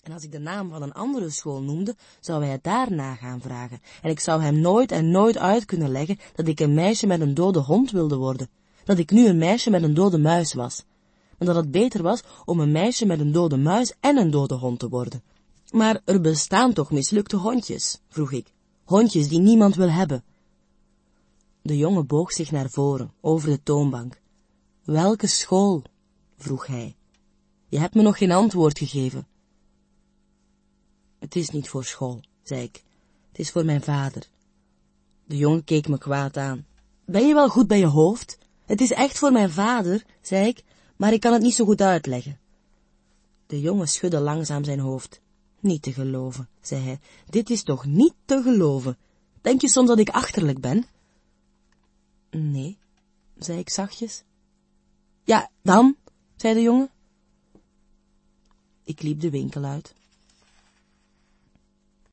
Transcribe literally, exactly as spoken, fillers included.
En als ik de naam van een andere school noemde, zou hij het daarna gaan vragen. En ik zou hem nooit en nooit uit kunnen leggen dat ik een meisje met een dode hond wilde worden. Dat ik nu een meisje met een dode muis was. En dat het beter was om een meisje met een dode muis en een dode hond te worden. Maar er bestaan toch mislukte hondjes, vroeg ik. Hondjes die niemand wil hebben. De jongen boog zich naar voren, over de toonbank. Welke school? Vroeg hij. Je hebt me nog geen antwoord gegeven. Het is niet voor school, zei ik. Het is voor mijn vader. De jongen keek me kwaad aan. Ben je wel goed bij je hoofd? Het is echt voor mijn vader, zei ik, maar ik kan het niet zo goed uitleggen. De jongen schudde langzaam zijn hoofd. Niet te geloven, zei hij. Dit is toch niet te geloven? Denk je soms dat ik achterlijk ben? Nee, zei ik zachtjes. Ja, dan, zei de jongen. Ik liep de winkel uit.